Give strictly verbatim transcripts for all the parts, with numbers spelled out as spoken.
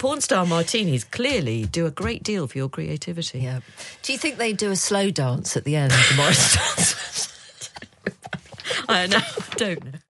porn star martinis clearly do a great deal for your creativity. Yeah. Do you think they do a slow dance at the end of the Morris dance? I know. I don't know.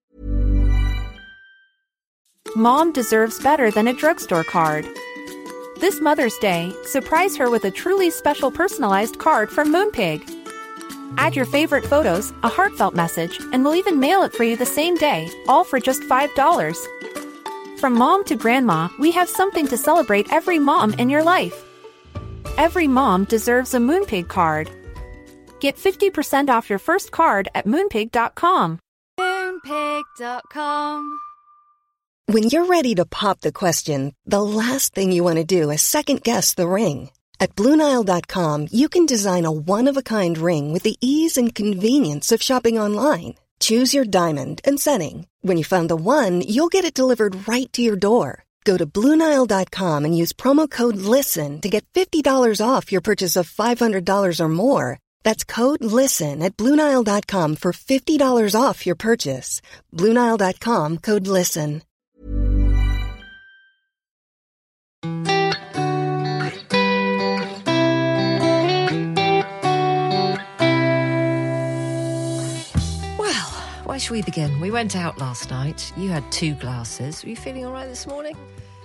Mom deserves better than a drugstore card. This Mother's Day, surprise her with a truly special personalized card from Moonpig. Add your favorite photos, a heartfelt message, and we'll even mail it for you the same day, all for just five dollars. From mom to grandma, we have something to celebrate every mom in your life. Every mom deserves a Moonpig card. Get fifty percent off your first card at moonpig dot com. moonpig dot com. When you're ready to pop the question, the last thing you want to do is second-guess the ring. At Blue Nile dot com, you can design a one-of-a-kind ring with the ease and convenience of shopping online. Choose your diamond and setting. When you find the one, you'll get it delivered right to your door. Go to Blue Nile dot com and use promo code LISTEN to get fifty dollars off your purchase of five hundred dollars or more. That's code LISTEN at Blue Nile dot com for fifty dollars off your purchase. Blue Nile dot com, code LISTEN. Where should we begin? We went out last night. You had two glasses. Were you feeling all right this morning?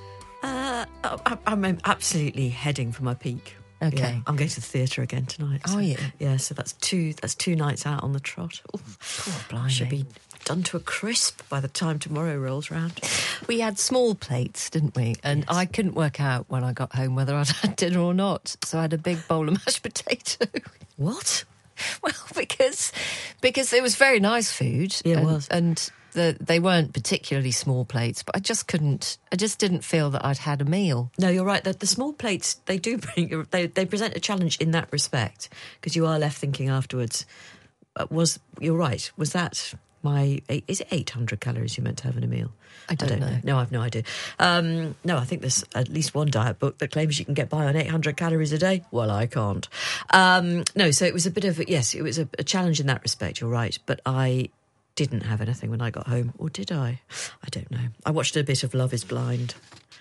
Uh, I, I'm absolutely heading for my peak. Okay. Yeah, I'm going to the theatre again tonight. So, oh, yeah? Yeah, so that's two That's two nights out on the trot. Poor blimey. Should be done to a crisp by the time tomorrow rolls round. We had small plates, didn't we? And yes. I couldn't work out when I got home whether I'd had dinner or not. So I had a big bowl of mashed potato. What? Well, because because it was very nice food. Yeah, and, it was. And the, they weren't particularly small plates, but I just couldn't, I just didn't feel that I'd had a meal. No, you're right. The, the small plates, they do bring, they, they present a challenge in that respect, because you are left thinking afterwards, uh, was, you're right, was that my, is it eight hundred calories you meant to have in a meal? I don't, I don't know. know. No, I've no idea. Um, no, I think there's at least one diet book that claims you can get by on eight hundred calories a day. Well, I can't. Um, no, so it was a bit of, a, yes, it was a, a challenge in that respect, you're right. But I didn't have anything when I got home. Or did I? I don't know. I watched a bit of Love is Blind.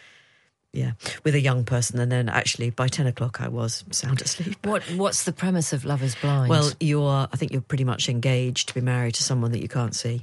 Yeah, with a young person, and then actually by ten o'clock I was sound asleep. What What's the premise of Love is Blind? Well, you're, I think you're pretty much engaged to be married to someone that you can't see.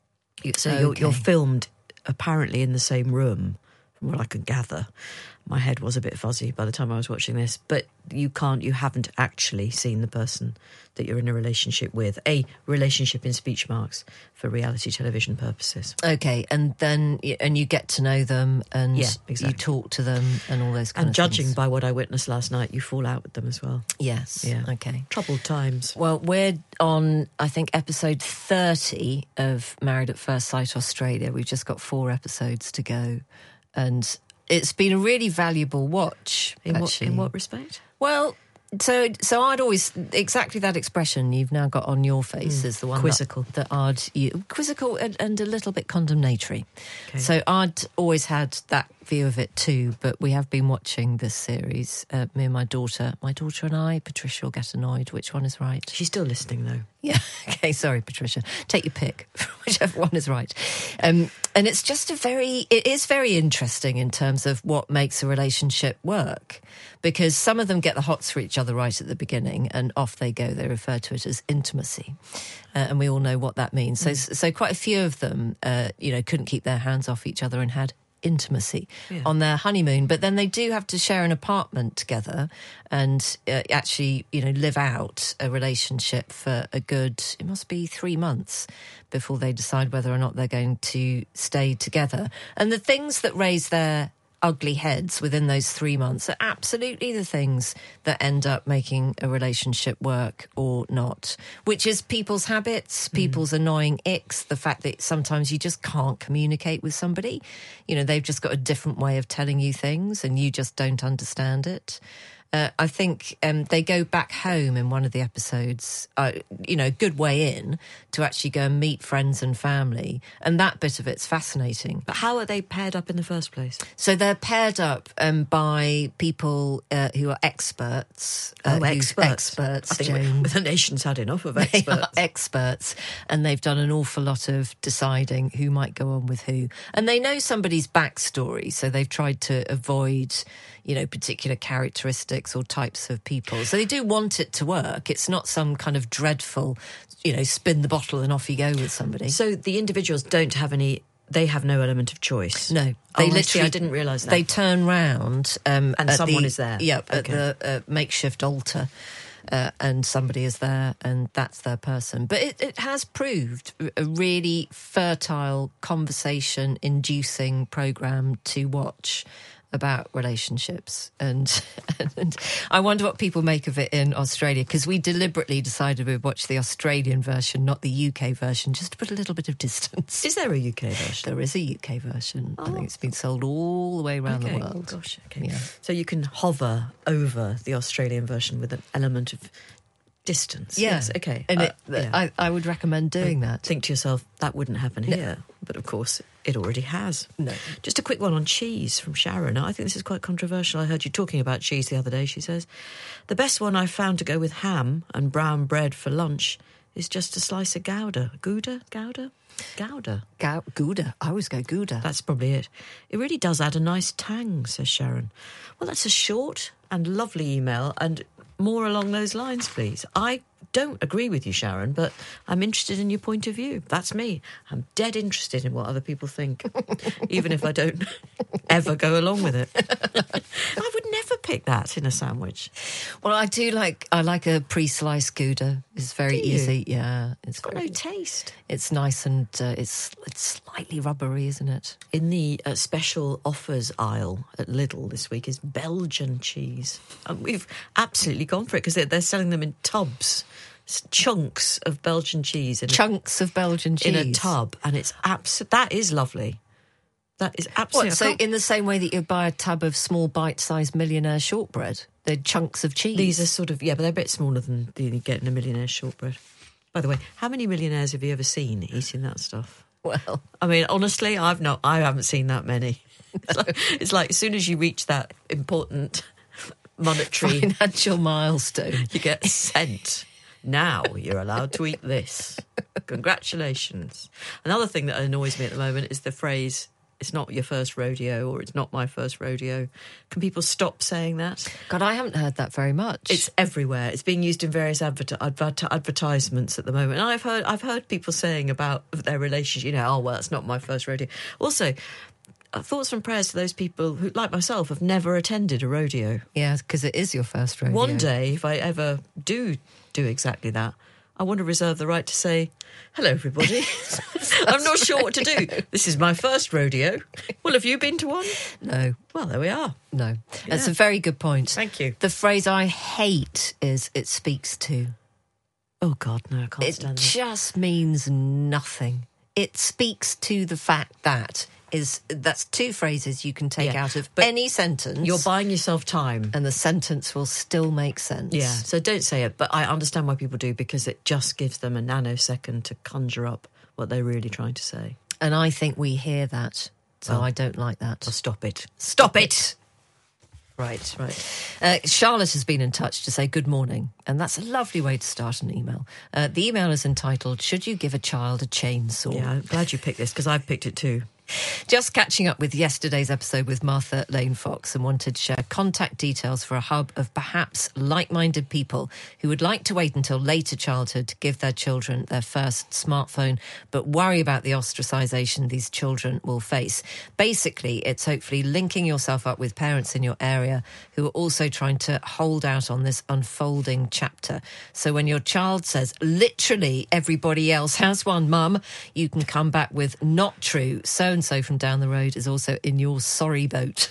So okay. you're, you're filmed apparently in the same room, from what I could gather. My head was a bit fuzzy by the time I was watching this, but you can't, you haven't actually seen the person that you're in a relationship with. A relationship in speech marks for reality television purposes. Okay, and then, and you get to know them, and yeah, exactly. you talk to them and all those kind and of judging things. by what I witnessed last night, you fall out with them as well. Yes, yeah. Okay. Troubled times. Well, we're on, I think, episode thirty of Married at First Sight Australia. We've just got four episodes to go, and it's been a really valuable watch. In what, actually. in what respect? Well, so so I'd always, exactly that expression you've now got on your face mm, is the one quizzical. that, that I'd, you, quizzical and, and a little bit condemnatory. Okay. So I'd always had that view of it too, but we have been watching this series, uh, me and my daughter. My daughter and I, Patricia will get annoyed. Which one is right? She's still listening though. Yeah, okay, sorry, Patricia. Take your pick, whichever one is right. Um, and it's just a very, it is very interesting in terms of what makes a relationship work, because some of them get the hots for each other right at the beginning and off they go. They refer to it as intimacy. Uh, and we all know what that means. So, mm. so quite a few of them, uh, you know, couldn't keep their hands off each other and had intimacy yeah. on their honeymoon, but then they do have to share an apartment together and uh, actually, you know, live out a relationship for a good, it must be three months before they decide whether or not they're going to stay together. And the things that raise their ugly heads within those three months are absolutely the things that end up making a relationship work or not, which is people's habits, people's mm. annoying icks, the fact that sometimes you just can't communicate with somebody. You know, they've just got a different way of telling you things and you just don't understand it. Uh, I think um, they go back home in one of the episodes, uh, you know, good way in to actually go and meet friends and family. And that bit of it's fascinating. But how are they paired up in the first place? So they're paired up um, by people uh, who are experts. Uh, Oh, who- experts. Experts, I think Jane. we- the nation's had enough of They experts. are experts, and they've done an awful lot of deciding who might go on with who. And they know somebody's backstory, so they've tried to avoid, you know, particular characteristics or types of people. So they do want it to work. It's not some kind of dreadful, you know, spin the bottle and off you go with somebody. So the individuals don't have any... They have no element of choice. No, They they oh, literally. I, see, I didn't realise that. They turn round, um, And at someone the- is there. Yep, Okay. at the uh, makeshift altar, uh, and somebody is there, and that's their person. But it, it has proved a really fertile, conversation-inducing program to watch about relationships, and, and I wonder what people make of it in Australia, because we deliberately decided we'd watch the Australian version, not the U K version, just to put a little bit of distance. Is there a U K version? There is a U K version. I Oh. think it's been sold all the way around Okay. the world. Gosh, okay. Yeah. So you can hover over the Australian version with an element of distance. Yeah. Yes, okay. And Uh, it, yeah. I, I would recommend doing that. Think to yourself, that wouldn't happen No. here. But of course, it already has. No. Just a quick one on cheese from Sharon. I think this is quite controversial. I heard you talking about cheese the other day. She says, the best one I've found to go with ham and brown bread for lunch is just a slice of Gouda. Gouda? Gouda? Gouda. Gou- Gouda. I always go Gouda. That's probably it. It really does add a nice tang, says Sharon. Well, that's a short and lovely email, and more along those lines, please. I don't agree with you, Sharon, but I'm interested in your point of view. That's me. I'm dead interested in what other people think, even if I don't ever go along with it. I would never pick that in a sandwich. Well, I do like I like a pre-sliced Gouda. It's very Do you? easy. Yeah, it's It's got very, no taste. It's nice, and uh, it's it's slightly rubbery, isn't it? In the uh, special offers aisle at Lidl this week is Belgian cheese. And we've absolutely gone for it because they're, they're selling them in tubs, s- chunks of Belgian cheese in, Chunks of Belgian a, cheese in a tub. And it's abs- that is lovely. That is absolutely... What? I So, can't- in the same way that you buy a tub of small bite-sized millionaire shortbread, they're chunks of cheese. These are sort of, yeah, but they're a bit smaller than the, you get in a millionaire shortbread. By the way, how many millionaires have you ever seen eating that stuff? well. I mean, honestly, I've not. I haven't seen that many. It's like, it's like as soon as you reach that important monetary, Financial milestone. you get sent. Now you're allowed to eat this. Congratulations. Another thing that annoys me at the moment is the phrase, it's not your first rodeo, or it's not my first rodeo. Can people stop saying that? God, I haven't heard that very much. It's everywhere. It's being used in various adver- adver- advertisements at the moment. And I've heard I've heard people saying about their relationship, you know, oh, well, it's not my first rodeo. Also, uh, thoughts and prayers to those people who, like myself, have never attended a rodeo. yeah, because it is your first rodeo. One day, if I ever do do exactly that, I want to reserve the right to say, hello, everybody. I'm not sure what to do. This is my first rodeo. Well, have you been to one? No, Well, there we are. no. That's Yeah. a very good point. Thank you. The phrase I hate is "it speaks to." Oh, God, no, I can't It stand that. just means nothing. It speaks to the fact that is that's two phrases you can take Yeah, out of but any sentence. You're buying yourself time. and the sentence will still make sense. Yeah, so don't say it, but I understand why people do, because it just gives them a nanosecond to conjure up what they're really trying to say. And I think we hear that, so Oh. I don't like that. So stop it. Stop it! Right. Right. Uh, Charlotte has been in touch to say good morning, and that's a lovely way to start an email. Uh, the email is entitled, Should You Give a Child a Chainsaw? Yeah, I'm glad you picked this, because I've picked it too. Just catching up with yesterday's episode with Martha Lane Fox, and wanted to share contact details for a hub of perhaps like-minded people who would like to wait until later childhood to give their children their first smartphone, but worry about the ostracisation these children will face. Basically, it's hopefully linking yourself up with parents in your area who are also trying to hold out on this unfolding chapter. So when your child says, literally everybody else has one, mum, you can come back with not true. So so-and-so from down the road is also in your sorry boat.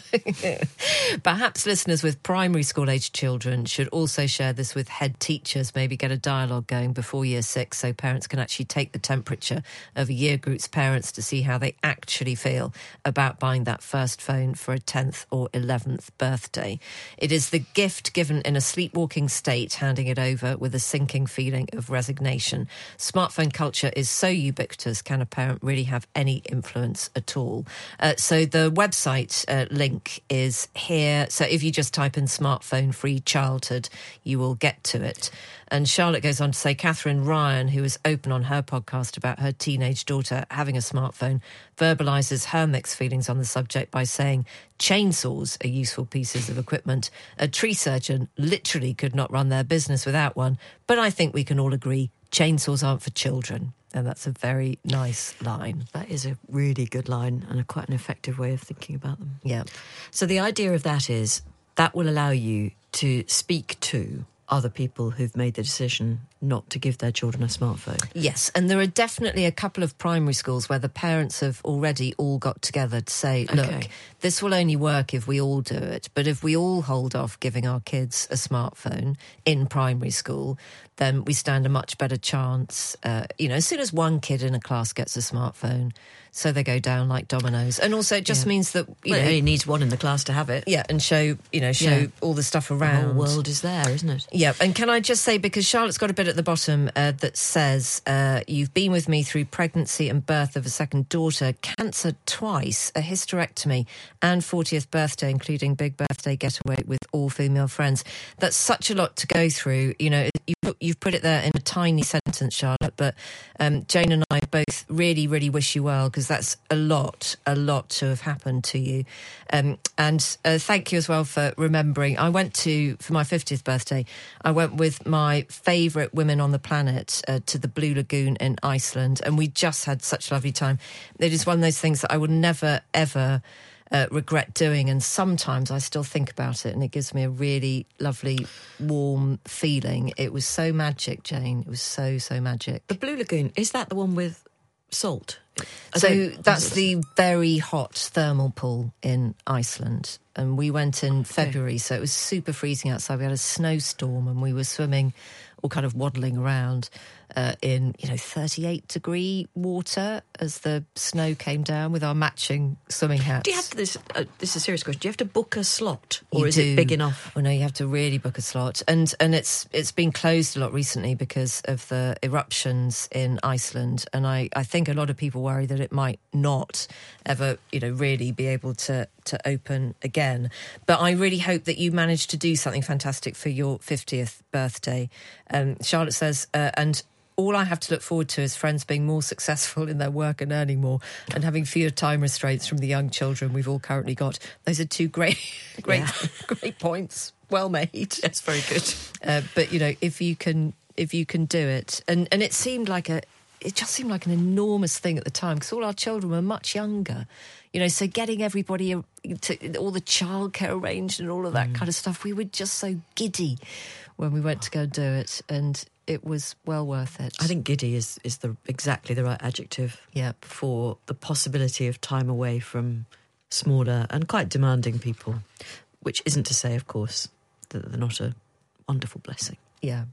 Perhaps listeners with primary school-aged children should also share this with head teachers, maybe get a dialogue going before year six so parents can actually take the temperature of a year group's parents to see how they actually feel about buying that first phone for a tenth or eleventh birthday. It is the gift given in a sleepwalking state, handing it over with a sinking feeling of resignation. Smartphone culture is so ubiquitous, can a parent really have any influence at all? Uh, so the website uh, link is here. So if you just type in smartphone free childhood, you will get to it. And Charlotte goes on to say, Catherine Ryan, who was open on her podcast about her teenage daughter having a smartphone, verbalises her mixed feelings on the subject by saying chainsaws are useful pieces of equipment. A tree surgeon literally could not run their business without one. But I think we can all agree chainsaws aren't for children. And that's a very nice line. That is a really good line and a quite an effective way of thinking about them. Yeah. So the idea of that is that will allow you to speak to other people who've made the decision not to give their children a smartphone. Yes, and there are definitely a couple of primary schools where the parents have already all got together to say, look, Okay. this will only work if we all do it, but if we all hold off giving our kids a smartphone in primary school, then we stand a much better chance. Uh, you know, as soon as one kid in a class gets a smartphone, so they go down like dominoes. And also it just Yeah. means that, you Well, know... it only needs one in the class to have it. Yeah, and show, you know, show Yeah. all the stuff The around. whole world is there, isn't it? Yeah, and can I just say, because Charlotte's got a bit at the bottom uh, that says, uh, you've been with me through pregnancy and birth of a second daughter, cancer twice, a hysterectomy, and fortieth birthday, including big birthday getaway with all female friends. That's such a lot to go through. You know, you, you've put it there in a tiny sentence, Charlotte, but um, Jane and I both really, really wish you well, because that's a lot, a lot to have happened to you. Um, and uh, thank you as well for remembering. I went to, for my fiftieth birthday, I went with my favourite women on the planet uh, to the Blue Lagoon in Iceland, and we just had such a lovely time. It is one of those things that I would never, ever uh, regret doing, and sometimes I still think about it, and it gives me a really lovely, warm feeling. It was so magic, Jane. It was so, so magic. The Blue Lagoon, is that the one with salt? I So don't- that's the very hot thermal pool in Iceland. And we went in February, so it was super freezing outside. We had a snowstorm and we were swimming or kind of waddling around uh, in, you know, thirty-eight degree water as the snow came down with our matching swimming hats. Do you have to, this, uh, this is a serious question, do you have to book a slot? Or You is do. it big enough? Well, no, you have to really book a slot, and and it's it's been closed a lot recently because of the eruptions in Iceland, and I, I think a lot of people worry that it might not ever, you know, really be able to to open again. But I really hope that you manage to do something fantastic for your fiftieth birthday. Um, Charlotte says, uh, and all I have to look forward to is friends being more successful in their work and earning more and having fewer time restraints from the young children we've all currently got. Those are two great, great, Yeah. great points. Well made. That's very good. Uh, but, you know, if you can if you can do it. And, and it seemed like a... It just seemed like an enormous thing at the time because all our children were much younger. You know, so getting everybody, to, all the childcare arranged and all of that mm. kind of stuff, we were just so giddy when we went to go do it, and it was well worth it. I think giddy is, is the exactly the right adjective Yep. for the possibility of time away from smaller and quite demanding people, which isn't to say, of course, that they're not a wonderful blessing. Yeah.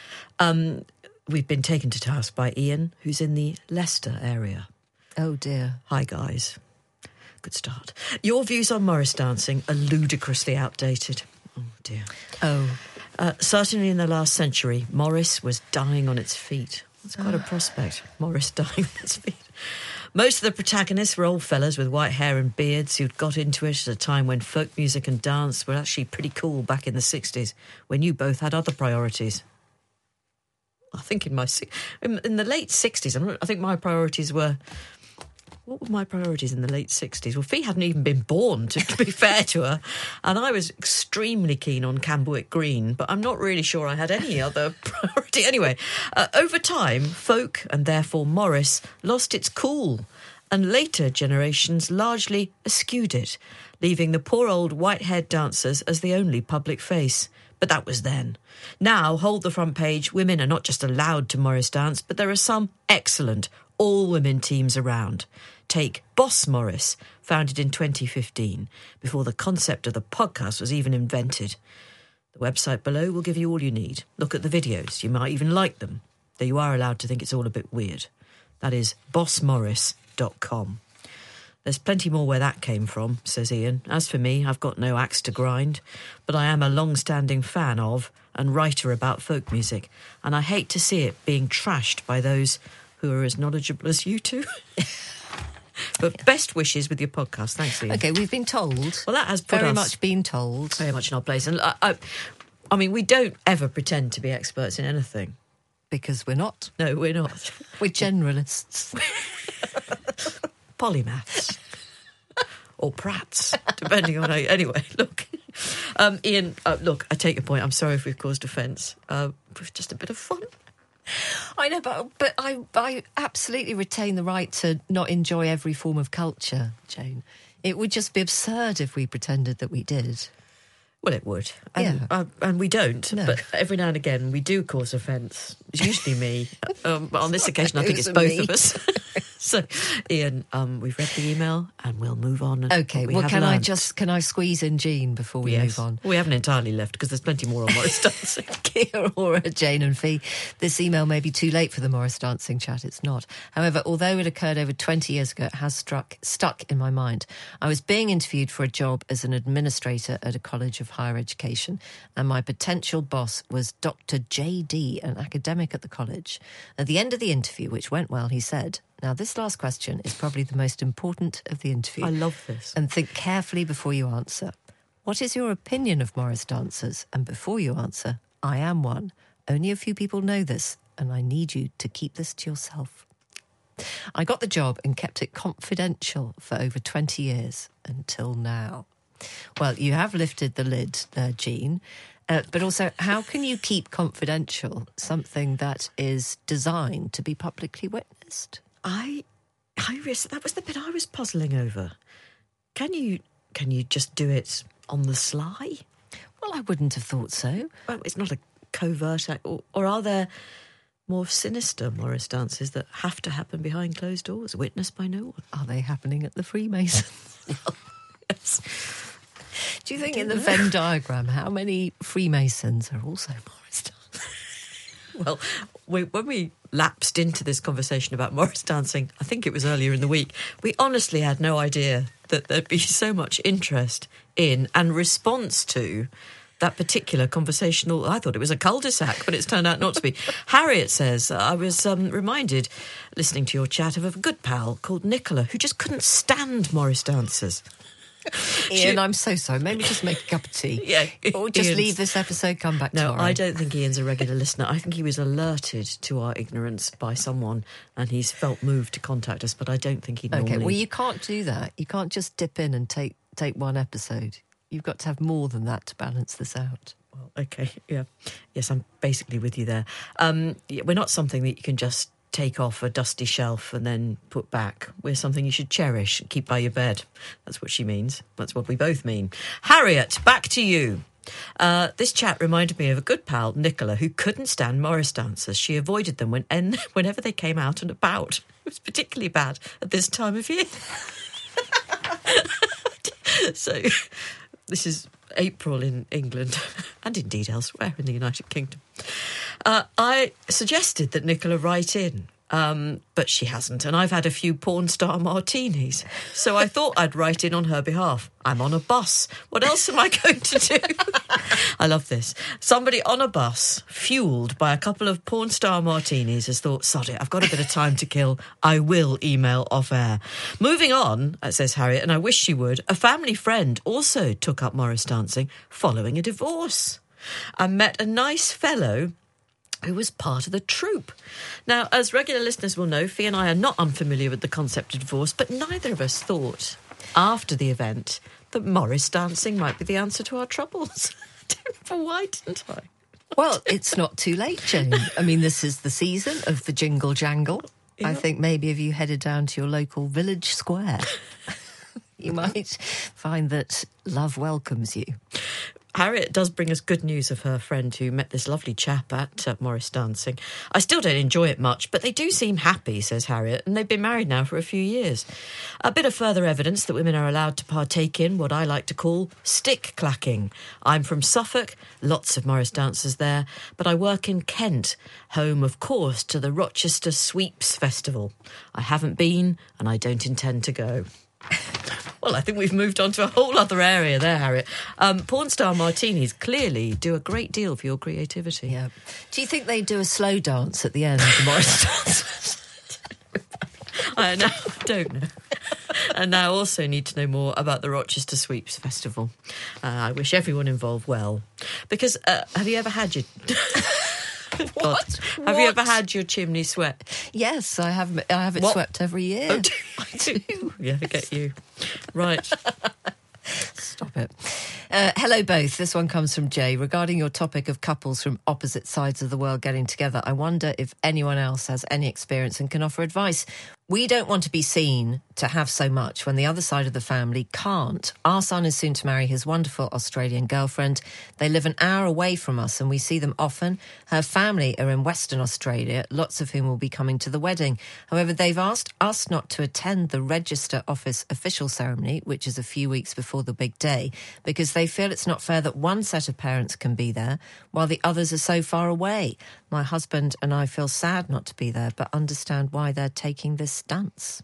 Um, we've been taken to task by Ian, who's in the Leicester area. Oh, dear. Hi, guys. Good start. Your views on Morris dancing are ludicrously outdated. Oh, dear. Oh. Uh, certainly in the last century, Morris was dying on its feet. That's quite a prospect, Morris dying on its feet. Most of the protagonists were old fellas with white hair and beards who'd got into it at a time when folk music and dance were actually pretty cool back in the sixties, when you both had other priorities. I think in my in, in the late sixties, I'm not, I think my priorities were... What were my priorities in the late sixties? Well, Fee hadn't even been born, to, to be fair to her. And I was extremely keen on Camberwick Green, but I'm not really sure I had any other priority. Anyway, uh, over time, folk, and therefore Morris, lost its cool. And later generations largely eschewed it, leaving the poor old white-haired dancers as the only public face. But that was then. Now, hold the front page, women are not just allowed to Morris dance, but there are some excellent, all women teams around. Take Boss Morris, founded in twenty fifteen, before the concept of the podcast was even invented. The website below will give you all you need. Look at the videos. You might even like them, though you are allowed to think it's all a bit weird. That is boss morris dot com. There's plenty more where that came from, says Ian. As for me, I've got no axe to grind, but I am a long-standing fan of and writer about folk music, and I hate to see it being trashed by those who are as knowledgeable as you two. But best wishes with your podcast. Thanks, Ian. Okay, we've been told. Well, that has put very us much been told. very much in our place. And I, I, I mean, we don't ever pretend to be experts in anything. Because we're not. No, we're not. We're generalists. Polymaths. Or prats, depending on how... Anyway, look. Um, Ian, uh, look, I take your point. I'm sorry if we've caused offence. Uh, it was just a bit of fun. I know, but but I I absolutely retain the right to not enjoy every form of culture, Jane. It would just be absurd if we pretended that we did. Well, it would. And, Yeah. uh, and we don't. No. But every now and again, we do cause offence. It's usually me. Um, but on this occasion, I think It it's was both me. of us. So, Ian, um, we've read the email and we'll move on. And Okay, we well, have can I learnt. just can I squeeze in Jean before we Yes. move on? We haven't entirely left because there's plenty more on Morris Dancing. Kia ora, Jane and Fee. This email may be too late for the Morris Dancing chat. It's not. However, although it occurred over twenty years ago, it has struck stuck in my mind. I was being interviewed for a job as an administrator at a college of higher education, and my potential boss was Doctor J D, an academic at the college. At the end of the interview, which went well, he said, "Now, this last question is probably the most important of the interview. I love this. And think carefully before you answer. What is your opinion of Morris dancers? And before you answer, I am one. Only a few people know this, and I need you to keep this to yourself." I got the job and kept it confidential for over twenty years, until now. Well, you have lifted the lid there, Jean. Uh, but also, how can you keep confidential something that is designed to be publicly witnessed? I, I ris- that was the bit I was puzzling over. Can you, can you just do it on the sly? Well, I wouldn't have thought so. Well, it's not a covert act, or, or are there more sinister Morris dances that have to happen behind closed doors, witnessed by no one? Are they happening at the Freemasons? Yes. Do you think in the Venn diagram, how many Freemasons are also Morris dancers? Well, we, when we lapsed into this conversation about Morris dancing, I think it was earlier in the week, we honestly had no idea that there'd be so much interest in and response to that particular conversational... I thought it was a cul-de-sac, but it's turned out not to be. Harriet says, I was um, reminded, listening to your chat, of a good pal called Nicola, who just couldn't stand Morris dancers. Ian, I'm so sorry. Maybe just make a cup of tea. Yeah, Or just Ian's- leave this episode, come back No, tomorrow. I don't think Ian's a regular listener. I think he was alerted to our ignorance by someone and he's felt moved to contact us, but I don't think he'd Okay, normally... well, you can't do that. You can't just dip in and take, take one episode. You've got to have more than that to balance this out. Well, okay, yeah. Yes, I'm basically with you there. Um, yeah, we're not something that you can just take off a dusty shelf and then put back. We're something you should cherish and keep by your bed. That's what she means. That's what we both mean. Harriet, back to you. Uh, this chat reminded me of a good pal, Nicola, who couldn't stand Morris dancers. She avoided them when, en- whenever they came out and about. It was particularly bad at this time of year. So, this is April in England and indeed elsewhere in the United Kingdom. Uh, I suggested that Nicola write in, um, but she hasn't, and I've had a few porn star martinis, so I thought I'd write in on her behalf. I'm on a bus. What else am I going to do? I love this. Somebody on a bus, fuelled by a couple of porn star martinis, has thought, sod it, I've got a bit of time to kill. I will email off air. Moving on, says Harriet, and I wish she would, a family friend also took up Morris dancing following a divorce. I met a nice fellow who was part of the troupe. Now, as regular listeners will know, Fee and I are not unfamiliar with the concept of divorce, but neither of us thought, after the event, that Morris dancing might be the answer to our troubles. Why didn't I? Well, it's not too late, Jane. I mean, this is the season of the jingle jangle. I think maybe if you headed down to your local village square, you might find that love welcomes you. Harriet does bring us good news of her friend who met this lovely chap at uh, Morris Dancing. I still don't enjoy it much, but they do seem happy, says Harriet, and they've been married now for a few years. A bit of further evidence that women are allowed to partake in what I like to call stick clacking. I'm from Suffolk, lots of Morris dancers there, but I work in Kent, home, of course, to the Rochester Sweeps Festival. I haven't been, and I don't intend to go. Well, I think we've moved on to a whole other area there, Harriet. Um, porn star martinis clearly do a great deal for your creativity. Yeah. Do you think they do a slow dance at the end of the Morris dance? I know, I don't know. And I also need to know more about the Rochester Sweeps Festival. Uh, I wish everyone involved well. Because, uh, have you ever had your... What? Have What? you ever had your chimney swept? Yes, I have. I have it What? swept every year. Oh, do I do? Yeah, I get you. Right. Stop it. Uh, hello both. This one comes from Jay. Regarding your topic of couples from opposite sides of the world getting together, I wonder if anyone else has any experience and can offer advice. We don't want to be seen to have so much when the other side of the family can't. Our son is soon to marry his wonderful Australian girlfriend. They live an hour away from us and we see them often. Her family are in Western Australia, lots of whom will be coming to the wedding. However, they've asked us not to attend the Register Office official ceremony, which is a few weeks before the big day, because they feel it's not fair that one set of parents can be there while the others are so far away. My husband and I feel sad not to be there, but understand why they're taking this stance.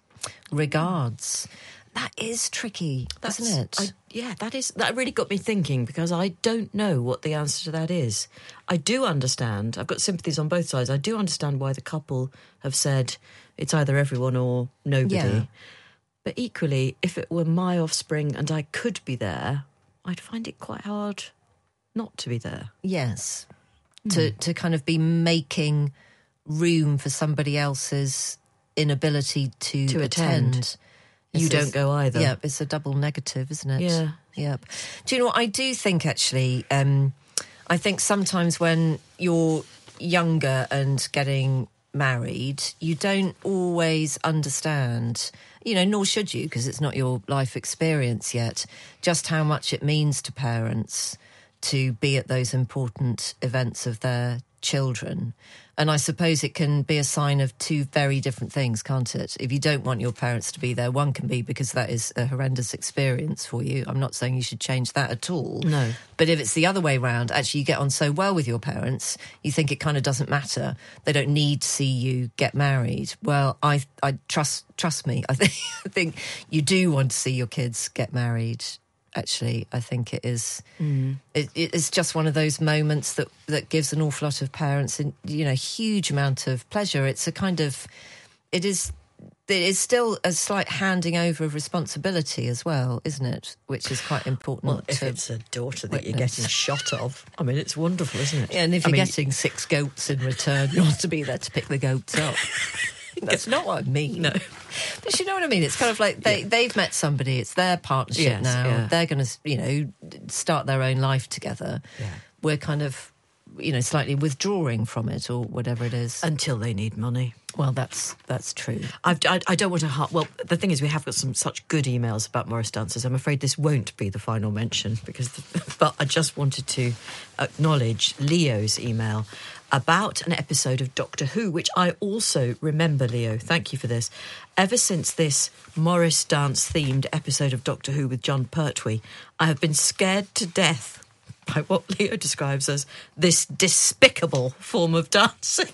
Regards. That is tricky, That's, isn't it? I, yeah, that is. That really got me thinking because I don't know what the answer to that is. I do understand. I've got sympathies on both sides. I do understand why the couple have said it's either everyone or nobody. Yeah. But equally, if it were my offspring and I could be there, I'd find it quite hard not to be there. Yes. To to kind of be making room for somebody else's inability to, To attend. attend. You It's- don't go either. Yeah, it's a double negative, isn't it? Yeah. Yep. Do you know what I do think, actually? Um, I think sometimes when you're younger and getting married, you don't always understand, you know, nor should you, because it's not your life experience yet, just how much it means to parents to be at those important events of their children. And I suppose it can be a sign of two very different things, can't it? If you don't want your parents to be there, one can be because that is a horrendous experience for you. I'm not saying you should change that at all. No. But if it's the other way round, actually you get on so well with your parents, you think it kind of doesn't matter. They don't need to see you get married. Well, I I trust trust me. I think I think you do want to see your kids get married. Actually, I think it is. Mm. It, it's just one of those moments that, that gives an awful lot of parents, you know, a huge amount of pleasure. It's a kind of, it is, it is still a slight handing over of responsibility as well, isn't it? Which is quite important. Well, if to it's a daughter that witness. you're getting shot of, I mean, it's wonderful, isn't it? Yeah, and if I you're mean, getting six goats in return, you want to be there to pick the goats up. That's not what I mean. No. But you know what I mean? It's kind of like they, Yeah. they've met somebody, it's their partnership Yes, now. yeah. They're going to, you know, start their own life together. Yeah. We're kind of, you know, slightly withdrawing from it or whatever it is. until they need money. Well, that's that's true. I've, I, I don't want to... Ha- well, the thing is, we have got some such good emails about Morris dancers. I'm afraid this won't be the final mention, because. The, but I just wanted to acknowledge Leo's email about an episode of Doctor Who, which I also remember, Leo. Thank you for this. Ever since this Morris dance-themed episode of Doctor Who with John Pertwee, I have been scared to death by what Leo describes as this despicable form of dancing.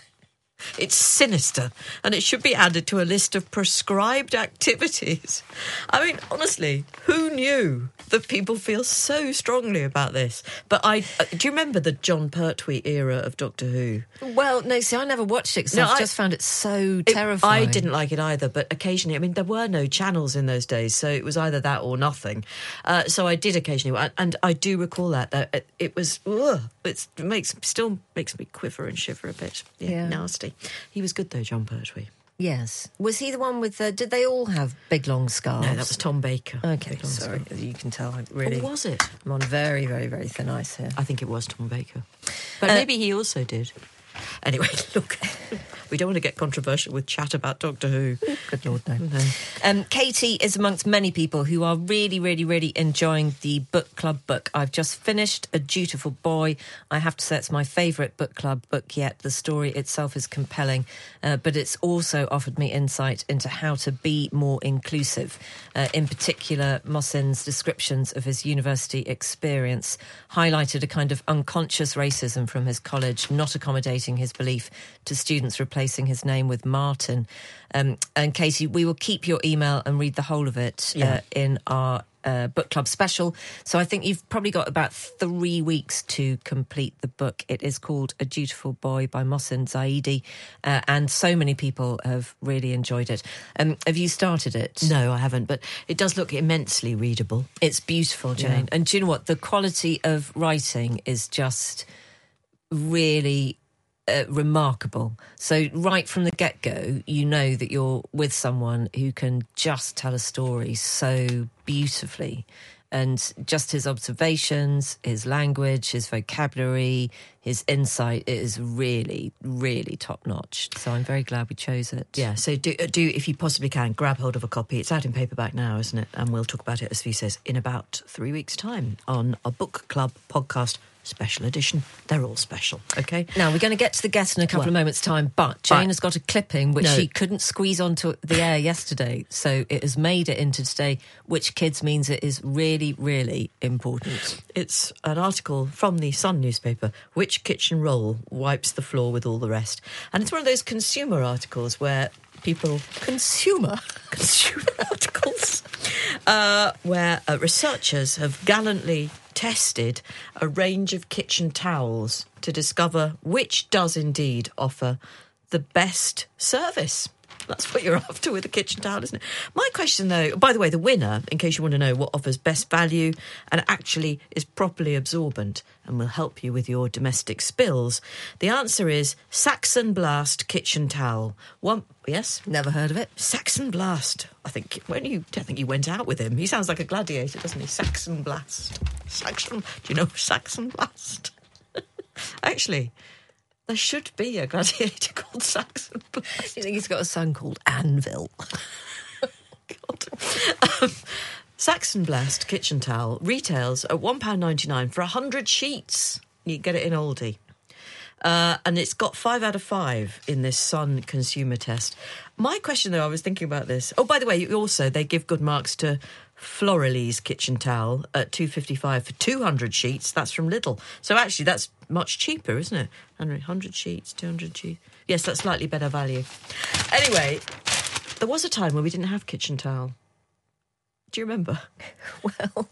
It's sinister, and it should be added to a list of prescribed activities. I mean, honestly, who knew that people feel so strongly about this? But I... Uh, do you remember the John Pertwee era of Doctor Who? Well, no, see, I never watched it because No, I I- just found it so It- terrifying. I didn't like it either, but occasionally, I mean, there were no channels in those days, so it was either that or nothing. Uh, so I did occasionally, and I do recall that, that it, it was, ugh, it's, it makes, still makes me quiver and shiver a bit. Yeah, Yeah. nasty. He was good though, John Pertwee. Yes. Was he the one with the... Did they all have big, long scarves? No, that was Tom Baker. Okay, Big long sorry. scarf. You can tell I really... Or was it? I'm on very, very, very thin ice here. I think it was Tom Baker. But Uh, maybe he also did. Anyway, look, we don't want to get controversial with chat about Doctor Who. Good Lord, no. No. Um, Katie is amongst many people who are really, really, really enjoying the book club book. I've just finished A Dutiful Boy. I have to say it's my favourite book club book yet. The story itself is compelling, uh, but it's also offered me insight into how to be more inclusive. Uh, in particular, Mohsin's descriptions of his university experience highlighted a kind of unconscious racism from his college, not accommodating his belief to students replacing his name with Martin. Um, and Katie, we will keep your email and read the whole of it Yeah. uh, in our uh, book club special. So I think you've probably got about three weeks to complete the book. It is called A Dutiful Boy by Mohsin Zaidi, uh, and so many people have really enjoyed it. Um, have you started it? No, I haven't, but it does look immensely readable. It's beautiful, Jane. Yeah. And do you know what? The quality of writing is just really uh, remarkable. So right from the get-go, you know that you're with someone who can just tell a story so beautifully. And just his observations, his language, his vocabulary, his insight, it is really, really top-notch. So I'm very glad we chose it. Yeah, so do, do, if you possibly can, grab hold of a copy. It's out in paperback now, isn't it? And we'll talk about it, as Fee says, in about three weeks' time on a book club podcast special edition. They're all special, okay? Now, we're going to get to the guest in a couple Well, of moments' time, but Jane but- has got a clipping which No. she couldn't squeeze onto the air yesterday, so it has made it into today, which kids means it is really, really important. It's an article from the Sun newspaper, Which Kitchen Roll Wipes the Floor with All the Rest? And it's one of those consumer articles where people... Consumer? Consumer articles uh, where uh, researchers have gallantly tested a range of kitchen towels to discover which does indeed offer the best service. That's what you're after with a kitchen towel, isn't it? My question, though, by the way, the winner, in case you want to know what offers best value and actually is properly absorbent and will help you with your domestic spills, the answer is Saxon Blast Kitchen Towel. One, yes? Never heard of it. Saxon Blast. I think when you, I think you went out with him. He sounds like a gladiator, doesn't he? Saxon Blast. Saxon. Do you know Saxon Blast? Actually, there should be a gladiator called Saxon Blast. You think he's got a son called Anvil? God. Um, Saxon Blast kitchen towel retails at one pound ninety-nine for one hundred sheets. You can get it in Aldi. Uh, and it's got five out of five in this Sun consumer test. My question, though, I was thinking about this. Oh, by the way, also, they give good marks to Floralise kitchen towel at two pounds fifty-five for two hundred sheets. That's from Lidl. So actually, that's much cheaper, isn't it? one hundred sheets, two hundred sheets. Yes, that's slightly better value. Anyway, there was a time when we didn't have kitchen towel. Do you remember? Well...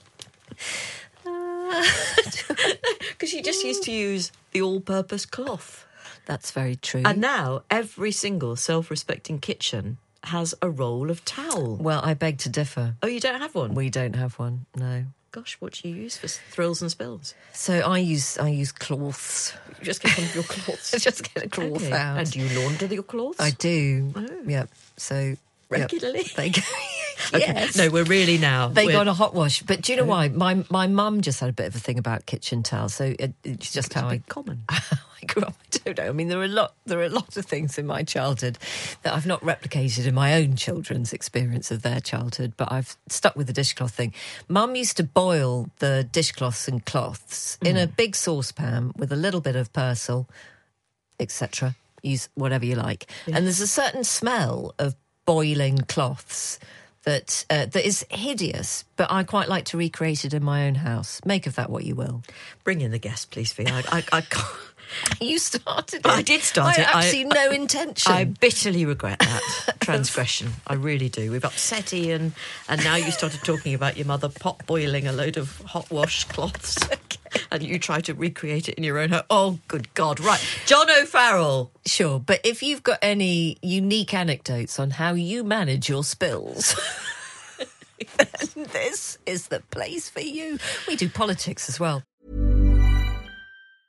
Because you just used to use the all-purpose cloth. That's very true. And now every single self-respecting kitchen has a roll of towel. Well, I beg to differ. Oh, you don't have one? We don't have one, no. Gosh, what do you use for thrills and spills? So I use I use cloths. You just get one of your cloths. Just get a cloth Okay. out. And do you launder your cloths? I do. Oh. Yep. So Regularly? Yep. They go. Okay. Yes. No, we're really now. They we're, got a hot wash. But do you know why? My my mum just had a bit of a thing about kitchen towels. So it, it's just It's how a I bit common. I grew up. I don't know. I mean, there are a lot. There are a lot of things in my childhood that I've not replicated in my own children's experience of their childhood. But I've stuck with the dishcloth thing. Mum used to boil the dishcloths and cloths mm. in a big saucepan with a little bit of Persil, et cetera. Use whatever you like. Yes. And there's a certain smell of boiling cloths that uh, that is hideous, but I quite like to recreate it in my own house. Make of that what you will. Bring in the guest, please, Fee. I, I, I can't... You started it. I did start I it. have absolutely I, no intention. I bitterly regret that transgression. I really do. We've upset Ian, and now you started talking about your mother pot boiling a load of hot wash cloths, and you try to recreate it in your own home. Oh, good God. Right. John O'Farrell. Sure, but if you've got any unique anecdotes on how you manage your spills... then this is the place for you. We do politics as well.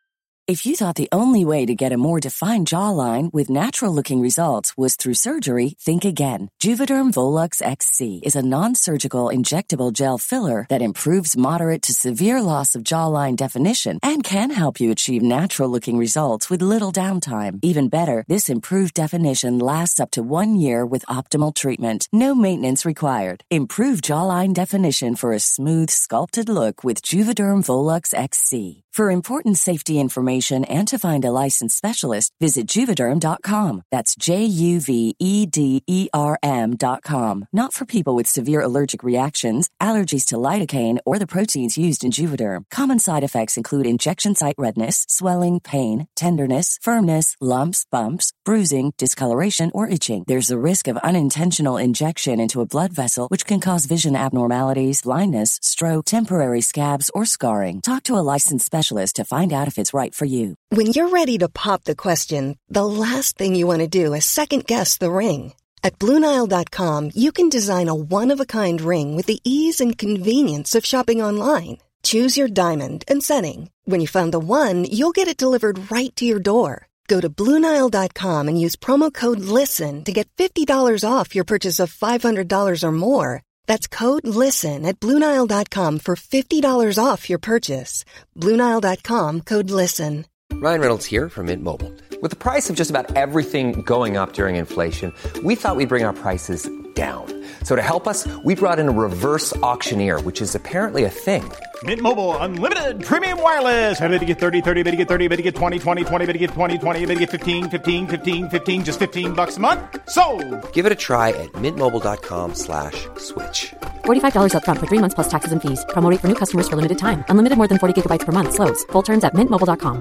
If you thought the only way to get a more defined jawline with natural-looking results was through surgery, think again. Juvederm Volux X C is a non-surgical injectable gel filler that improves moderate to severe loss of jawline definition and can help you achieve natural-looking results with little downtime. Even better, this improved definition lasts up to one year with optimal treatment. No maintenance required. Improve jawline definition for a smooth, sculpted look with Juvederm Volux X C. For important safety information and to find a licensed specialist, visit Juvederm dot com. That's J U V E D E R M dot com. Not for people with severe allergic reactions, allergies to lidocaine, or the proteins used in Juvederm. Common side effects include injection site redness, swelling, pain, tenderness, firmness, lumps, bumps, bruising, discoloration, or itching. There's a risk of unintentional injection into a blood vessel, which can cause vision abnormalities, blindness, stroke, temporary scabs, or scarring. Talk to a licensed specialist to find out if it's right for you. When you're ready to pop the question, the last thing you want to do is second-guess the ring. At Blue Nile dot com, you can design a one-of-a-kind ring with the ease and convenience of shopping online. Choose your diamond and setting. When you find the one, you'll get it delivered right to your door. Go to Blue Nile dot com and use promo code LISTEN to get fifty dollars off your purchase of five hundred dollars or more. That's code LISTEN at Blue Nile dot com for fifty dollars off your purchase. Blue Nile dot com, code LISTEN. Ryan Reynolds here from Mint Mobile. With the price of just about everything going up during inflation, we thought we'd bring our prices down. So to help us, we brought in a reverse auctioneer, which is apparently a thing. Mint Mobile Unlimited Premium Wireless. How to get thirty, thirty, how to get thirty, how to get twenty, twenty, twenty, how to get twenty, twenty, how to get fifteen, fifteen, fifteen, fifteen, just fifteen bucks a month? Sold! Give it a try at mintmobile.com slash switch. forty-five dollars up front for three months plus taxes and fees. Promo rate for new customers for limited time. Unlimited more than forty gigabytes per month. Slows full terms at mint mobile dot com.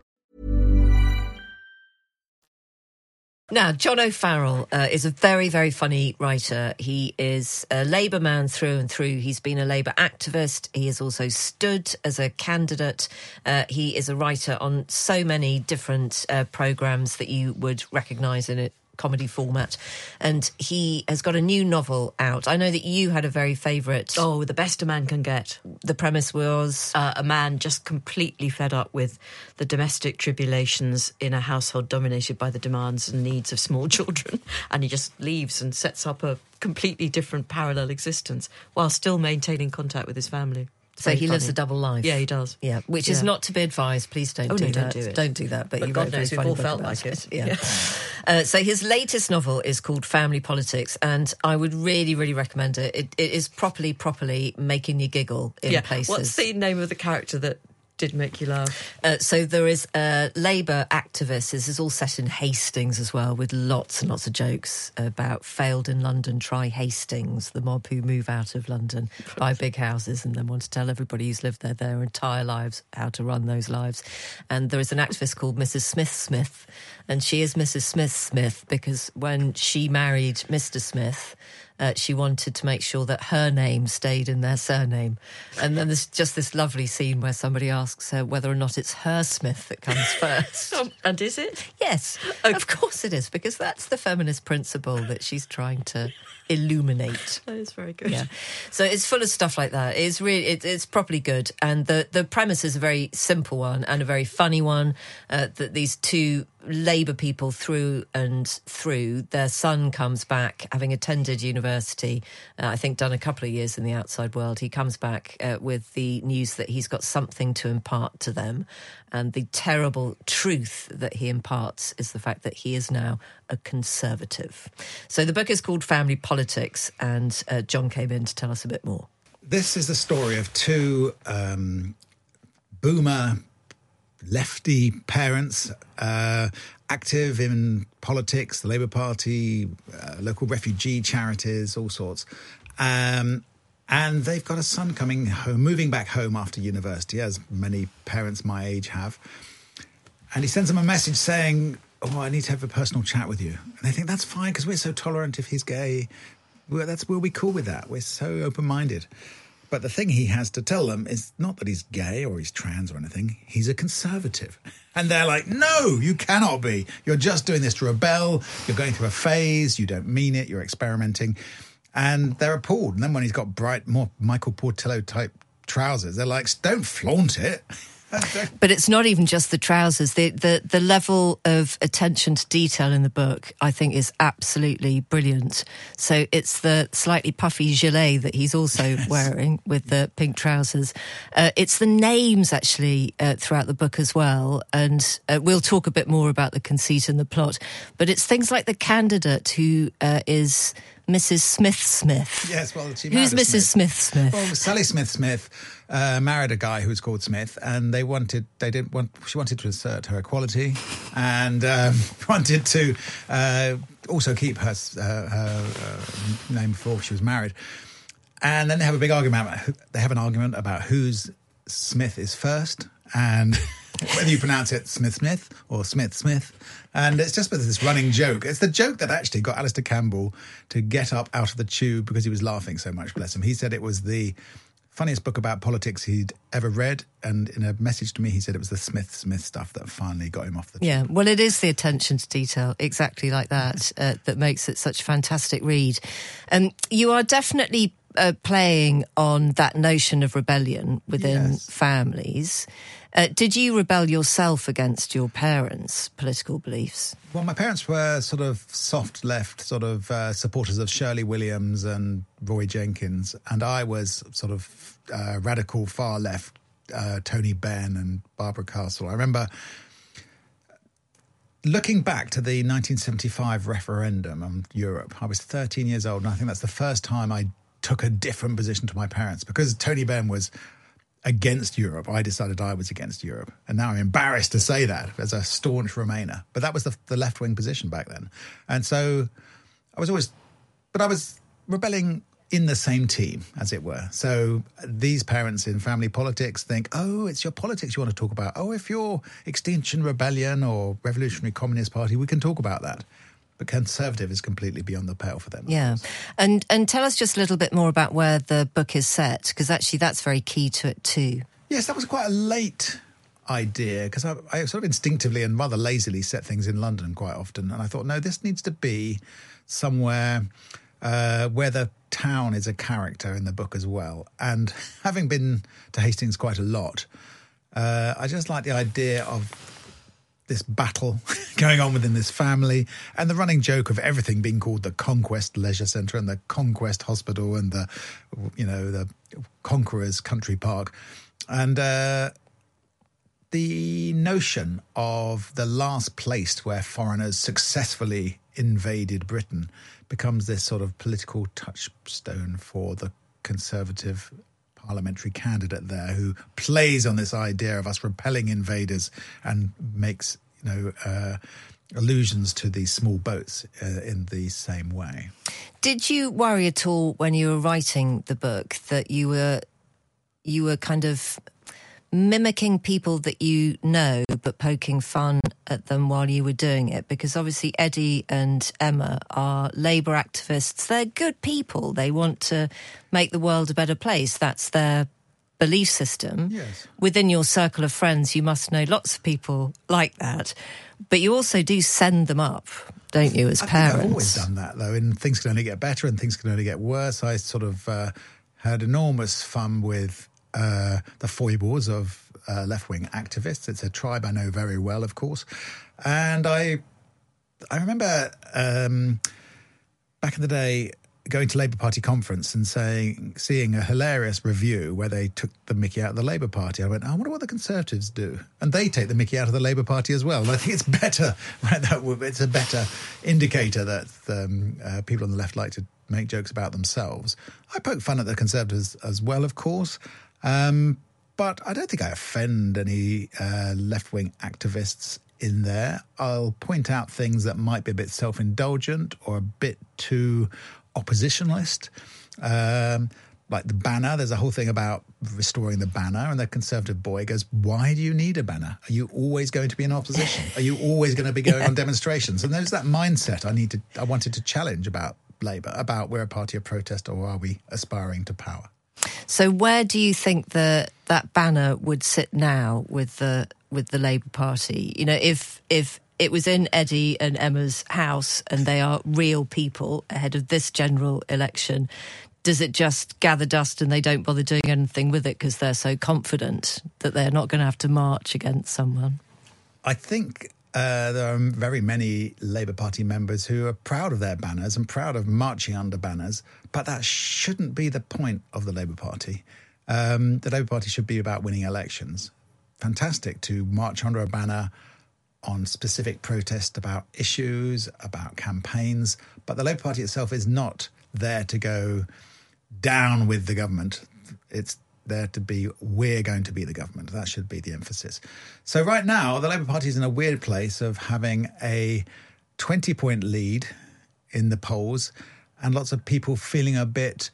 Now, John O'Farrell uh, is a very, very funny writer. He is a Labour man through and through. He's been a Labour activist. He has also stood as a candidate. Uh, he is a writer on so many different uh, programmes that you would recognise in it. Comedy format, and he has got a new novel out. I know that you had a very favourite. Oh, the best a man can get. The premise was uh, a man just completely fed up with the domestic tribulations in a household dominated by the demands and needs of small children, and he just leaves and sets up a completely different parallel existence while still maintaining contact with his family. So he funny. lives a double life. Yeah, he does. Yeah, which yeah. is not to be advised. Please don't oh, do no, that. Don't do it. Don't do that. But, but you God wrote a knows very we've funny all book felt about like it. Yeah. yeah. uh, so his latest novel is called Family Politics, and I would really, really recommend it. It, it is properly, properly making you giggle in yeah. places. What's the name of the character that did make you laugh? Uh, so there is a Labour activist. This is all set in Hastings as well, with lots and lots of jokes about failed in London, try Hastings, the mob who move out of London, buy big houses and then want to tell everybody who's lived there their entire lives how to run those lives. And there is an activist called Missus Smith Smith, and she is Missus Smith Smith because when she married Mister Smith, Uh, she wanted to make sure that her name stayed in their surname. And then there's just this lovely scene where somebody asks her whether or not it's her Smith that comes first. oh, and is it? Yes, okay. Of course it is, because that's the feminist principle that she's trying to illuminate. That is very good. Yeah. So it's full of stuff like that. It's really, it, it's properly good. And the, the premise is a very simple one and a very funny one, uh, that these two Labour people through and through, their son comes back, having attended university, uh, I think done a couple of years in the outside world. He comes back uh, with the news that he's got something to impart to them. And the terrible truth that he imparts is the fact that he is now a Conservative. So the book is called Family Politics, and uh, John came in to tell us a bit more. This is the story of two um, boomer lefty parents, uh, active in politics, the Labour Party, uh, local refugee charities, all sorts. Um, and they've got a son coming home, moving back home after university, as many parents my age have. And he sends them a message saying, oh, I need to have a personal chat with you. And they think, that's fine, because we're so tolerant if he's gay. We're, that's, we'll be cool with that. We're so open-minded. But the thing he has to tell them is not that he's gay or he's trans or anything. He's a Conservative. And they're like, no, you cannot be. You're just doing this to rebel. You're going through a phase. You don't mean it. You're experimenting. And they're appalled. And then when he's got bright, more Michael Portillo-type trousers, they're like, don't flaunt it. But it's not even just the trousers. The, the the level of attention to detail in the book, I think, is absolutely brilliant. So it's the slightly puffy gilet that he's also yes. wearing with the pink trousers. Uh, it's the names, actually, uh, throughout the book as well. And uh, we'll talk a bit more about the conceit and the plot. But it's things like the candidate who uh, is Missus Smith-Smith. Yes, well, she Who's Missus Smith-Smith? Well, Sally Smith-Smith uh, married a guy who was called Smith, and they wanted, they didn't want, she wanted to assert her equality and um, wanted to uh, also keep her, uh, her uh, name before she was married. And then they have a big argument. About, they have an argument about whose Smith is first, and whether you pronounce it Smith-Smith or Smith-Smith. And it's just this running joke. It's the joke that actually got Alistair Campbell to get up out of the tube because he was laughing so much, bless him. He said it was the funniest book about politics he'd ever read. And in a message to me, he said it was the Smith-Smith stuff that finally got him off the tube. Yeah, well, it is the attention to detail, exactly like that, uh, that makes it such a fantastic read. And um, you are definitely uh, playing on that notion of rebellion within yes. families. Uh, did you rebel yourself against your parents' political beliefs? Well, my parents were sort of soft left, sort of uh, supporters of Shirley Williams and Roy Jenkins, and I was sort of uh, radical far left, uh, Tony Benn and Barbara Castle. I remember looking back to the nineteen seventy-five referendum on Europe. I was thirteen years old, and I think that's the first time I took a different position to my parents, because Tony Benn was against Europe. I decided I was against Europe. And now I'm embarrassed to say that as a staunch Remainer. But that was the, the left-wing position back then. And so I was always... But I was rebelling in the same team, as it were. So these parents in family politics think, oh, it's your politics you want to talk about. Oh, if you're Extinction Rebellion or Revolutionary Communist Party, we can talk about that. But Conservative is completely beyond the pale for them. Yeah. And and tell us just a little bit more about where the book is set, because actually that's very key to it too. Yes, that was quite a late idea, because I, I sort of instinctively and rather lazily set things in London quite often. And I thought, no, this needs to be somewhere uh, where the town is a character in the book as well. And having been to Hastings quite a lot, uh, I just like the idea of this battle going on within this family, and the running joke of everything being called the Conquest Leisure Centre and the Conquest Hospital and the, you know, the Conquerors Country Park. And uh, the notion of the last place where foreigners successfully invaded Britain becomes this sort of political touchstone for the Conservative parliamentary candidate there, who plays on this idea of us repelling invaders and makes, you know, uh, allusions to these small boats uh, in the same way. Did you worry at all when you were writing the book that you were you were kind of mimicking people that you know, but poking fun at them while you were doing it? Because obviously Eddie and Emma are Labour activists. They're good people. They want to make the world a better place. That's their belief system. Yes. Within your circle of friends, you must know lots of people like that. But you also do send them up, don't you, as I parents? think I've always done that, though, and things can only get better and things can only get worse. I sort of uh, had enormous fun with Uh, the foibles of uh, left-wing activists. It's a tribe I know very well, of course. And I I remember um, back in the day going to Labour Party conference and saying, seeing a hilarious review where they took the mickey out of the Labour Party. I went, I wonder what the Conservatives do. And they take the mickey out of the Labour Party as well. And I think it's better, it's a better indicator that um, uh, people on the left like to make jokes about themselves. I poke fun at the Conservatives as well, of course. Um, but I don't think I offend any uh, left-wing activists in there. I'll point out things that might be a bit self-indulgent or a bit too oppositionalist. Um, like the banner, there's a whole thing about restoring the banner, and the Conservative boy goes, why do you need a banner? Are you always going to be in opposition? Are you always going to be going on demonstrations? And there's that mindset I need to, I wanted to challenge about Labour, about we're a party of protest or are we aspiring to power? So where do you think the that banner would sit now with the with the Labour Party? You know, if if it was in Eddie and Emma's house and they are real people ahead of this general election, does it just gather dust and they don't bother doing anything with it because they're so confident that they're not going to have to march against someone? I think uh, there are very many Labour Party members who are proud of their banners and proud of marching under banners, but that shouldn't be the point of the Labour Party. Um, the Labour Party should be about winning elections. Fantastic to march under a banner on specific protest about issues, about campaigns, but the Labour Party itself is not there to go down with the government. It's there to be, we're going to be the government. That should be the emphasis. So right now, the Labour Party is in a weird place of having a twenty-point lead in the polls and lots of people feeling a bit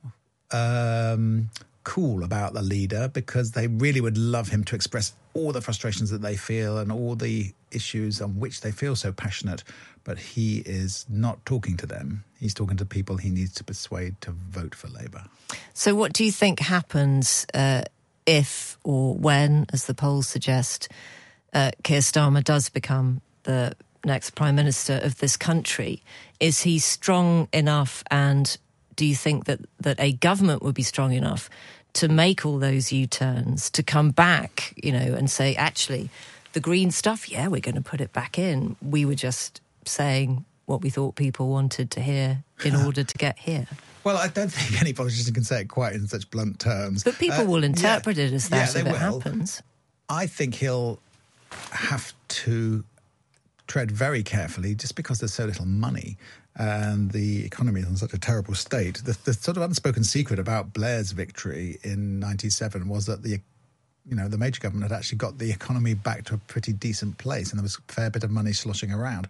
um, cool about the leader because they really would love him to express all the frustrations that they feel and all the issues on which they feel so passionate, but he is not talking to them. He's talking to people he needs to persuade to vote for Labour. So what do you think happens uh, if or when, as the polls suggest, uh, Keir Starmer does become the next Prime Minister of this country? Is he strong enough, and do you think that, that a government would be strong enough to make all those U-turns, to come back, you know, and say, actually, the green stuff, yeah, we're going to put it back in. We were just saying what we thought people wanted to hear in order to get here. Well, I don't think any politician can say it quite in such blunt terms. But people uh, will interpret yeah, it as that yeah, if it will. happens. I think he'll have to tread very carefully just because there's so little money and the economy is in such a terrible state. The, the sort of unspoken secret about Blair's victory in ninety-seven was that the you know, the major government had actually got the economy back to a pretty decent place and there was a fair bit of money sloshing around.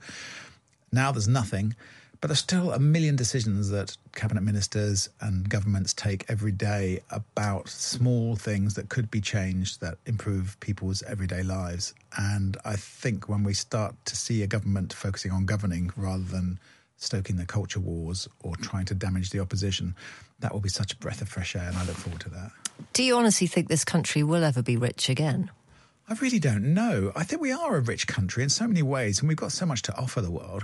Now there's nothing, but there's still a million decisions that cabinet ministers and governments take every day about small things that could be changed that improve people's everyday lives. And I think when we start to see a government focusing on governing rather than stoking the culture wars or trying to damage the opposition, that will be such a breath of fresh air, and I look forward to that. Do you honestly think this country will ever be rich again? I really don't know. I think we are a rich country in so many ways, and we've got so much to offer the world,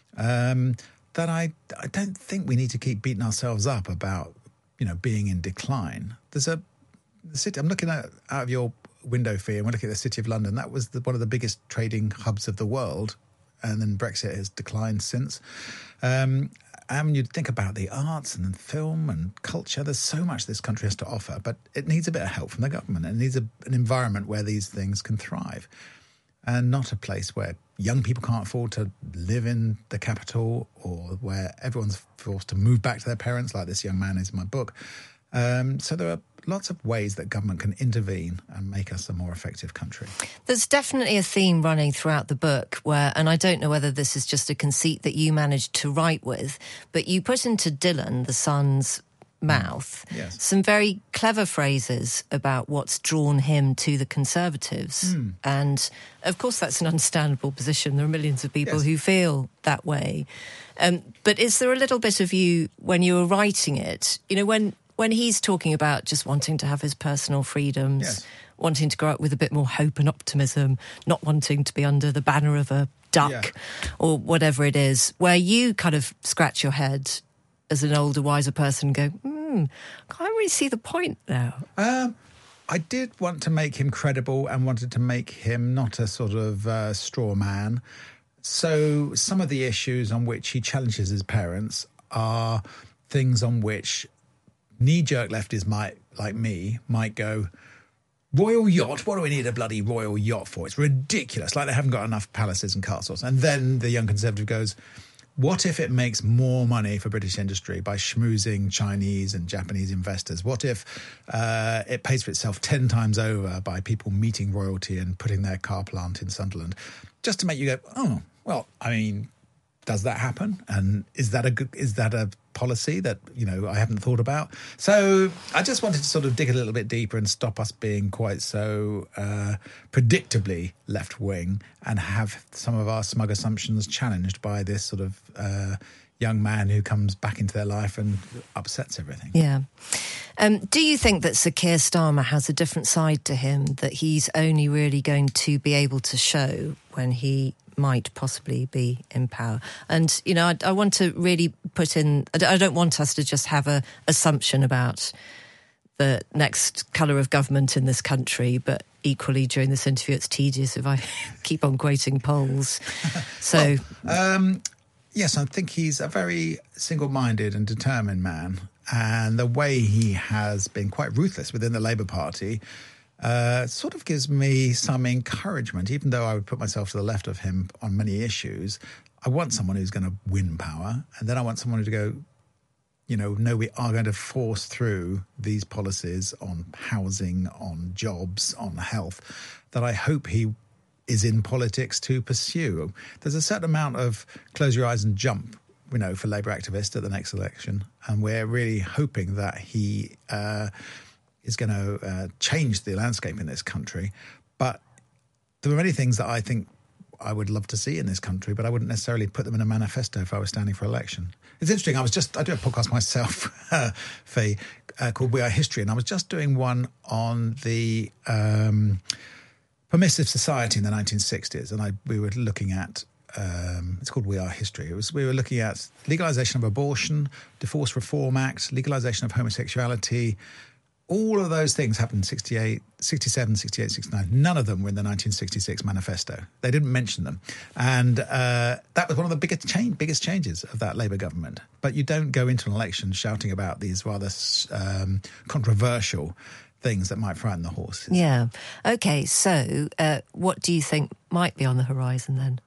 um, that I, I don't think we need to keep beating ourselves up about, you know, being in decline. There's a the city. I'm looking at, out of your window, Fee, and we're looking at the City of London. That was the, one of the biggest trading hubs of the world, and then Brexit has declined since. Um, and you'd think about the arts and film and culture. There's so much this country has to offer, but it needs a bit of help from the government. It needs a, an environment where these things can thrive, and not a place where young people can't afford to live in the capital or where everyone's forced to move back to their parents, like this young man is in my book. Um, so there are lots of ways that government can intervene and make us a more effective country. There's definitely a theme running throughout the book where, and I don't know whether this is just a conceit that you managed to write with, but you put into Dylan, the son's mouth, yes, some very clever phrases about what's drawn him to the Conservatives. Mm. And of course, that's an understandable position. There are millions of people yes. who feel that way. Um, but is there a little bit of you, when you were writing it, you know, when When he's talking about just wanting to have his personal freedoms, yes. wanting to grow up with a bit more hope and optimism, not wanting to be under the banner of a duck yeah. or whatever it is, where you kind of scratch your head as an older, wiser person and go, hmm, can't really see the point now. Um, I did want to make him credible and wanted to make him not a sort of uh, straw man. So some of the issues on which he challenges his parents are things on which knee-jerk lefties might, like me, might go, royal yacht? What do we need a bloody royal yacht for? It's ridiculous, like they haven't got enough palaces and castles. And then the young Conservative goes, what if it makes more money for British industry by schmoozing Chinese and Japanese investors? What if uh, it pays for itself ten times over by people meeting royalty and putting their car plant in Sunderland? Just to make you go, oh, well, I mean, does that happen? And is that a good, is that a policy that, you know, I haven't thought about? So I just wanted to sort of dig a little bit deeper and stop us being quite so uh, predictably left-wing and have some of our smug assumptions challenged by this sort of uh, young man who comes back into their life and upsets everything. Yeah. Um, do you think that Sir Keir Starmer has a different side to him that he's only really going to be able to show when he might possibly be in power. And, you know, I, I want to really put in... I don't want us to just have a assumption about the next colour of government in this country, but equally during this interview it's tedious if I keep on quoting polls. So... Well, um, yes, I think he's a very single-minded and determined man, and the way he has been quite ruthless within the Labour Party uh, sort of gives me some encouragement. Even though I would put myself to the left of him on many issues, I want someone who's going to win power, and then I want someone to go, you know, no, we are going to force through these policies on housing, on jobs, on health, that I hope he is in politics to pursue. There's a certain amount of close your eyes and jump, you know, for Labour activists at the next election, and we're really hoping that he uh, is going to uh, change the landscape in this country. But there are many things that I think I would love to see in this country, but I wouldn't necessarily put them in a manifesto if I was standing for election. It's interesting. I was just, I do a podcast myself, uh, Fee, uh, called We Are History, and I was just doing one on the um, permissive society in the nineteen sixties, and I we were looking at, um, it's called We Are History. It was we were looking at legalisation of abortion, Divorce Reform Act, legalisation of homosexuality. All of those things happened in sixty-eight, sixty-seven, sixty-eight, sixty-nine. None of them were in the nineteen sixty-six manifesto. They didn't mention them. And uh, that was one of the biggest, change, biggest changes of that Labour government. But you don't go into an election shouting about these rather um, controversial things that might frighten the horses. Yeah. OK, so uh, what do you think might be on the horizon then?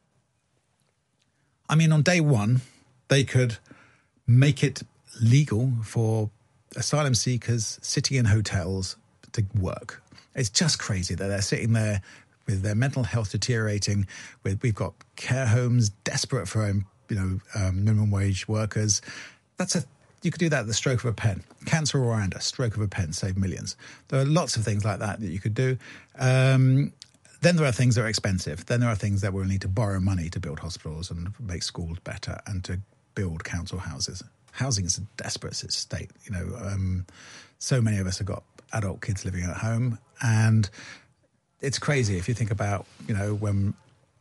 I mean, on day one, they could make it legal for asylum seekers sitting in hotels to work. It's just crazy that they're sitting there with their mental health deteriorating. With we've got care homes desperate for um, you know um, minimum wage workers. That's a you could do that at the stroke of a pen. Cancer Rwanda, stroke of a pen, save millions. There are lots of things like that that you could do. Um, then there are things that are expensive. Then there are things that we'll need to borrow money to build hospitals and make schools better and to build council houses. Housing is a desperate state. You know, um, so many of us have got adult kids living at home, and it's crazy if you think about, you know, when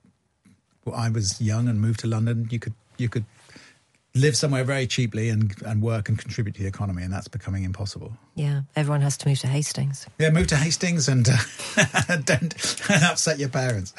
well, I was young and moved to London, you could you could live somewhere very cheaply and and work and contribute to the economy, and that's becoming impossible. Yeah, everyone has to move to Hastings. Yeah, move to Hastings and uh, don't upset your parents.